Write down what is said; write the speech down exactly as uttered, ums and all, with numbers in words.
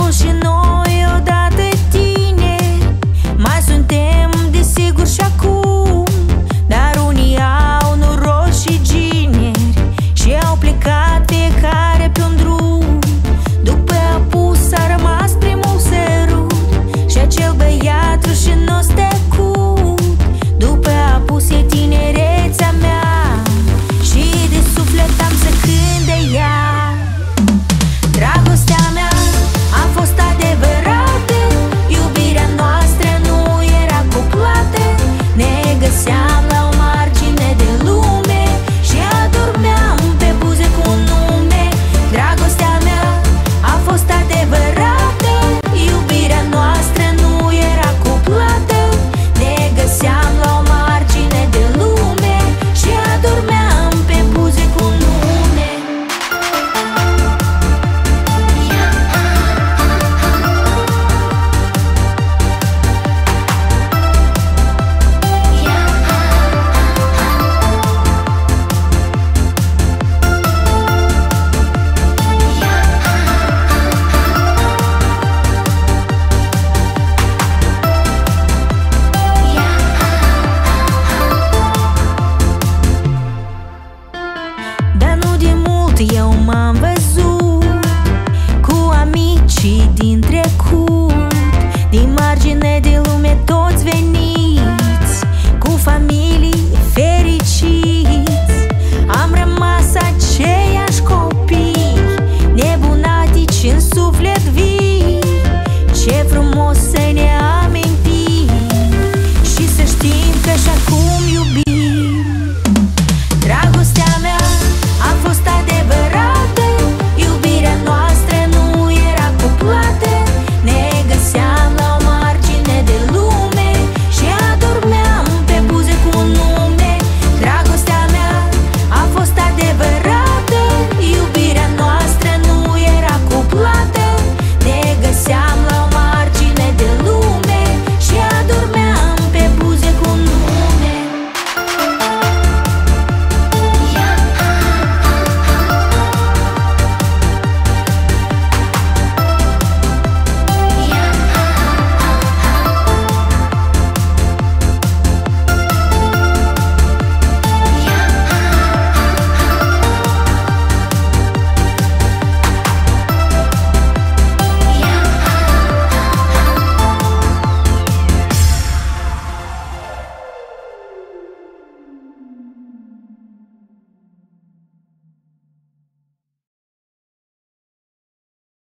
și noi odată tineri, mai suntem desigur și acum, dar unii au noroc și gineri și au plecat fiecare pe un drum. După apus a rămas primul sărut și acel băiat rușinos tăcut. După apus e tinerețea mea și de suflet am să cânt de ea. Dragostea mea a fost adevărată, iubirea noastră nu era cuplată. Ne găseam la o margine de lume și adormeam pe buze cu un nume. Dragostea mea a fost adevărată, iubirea noastră nu era cuplată. Ne găseam la o margine de lume și adormeam pe buze cu un nume. Dar nu de mult eu m-am văzut cu amicii din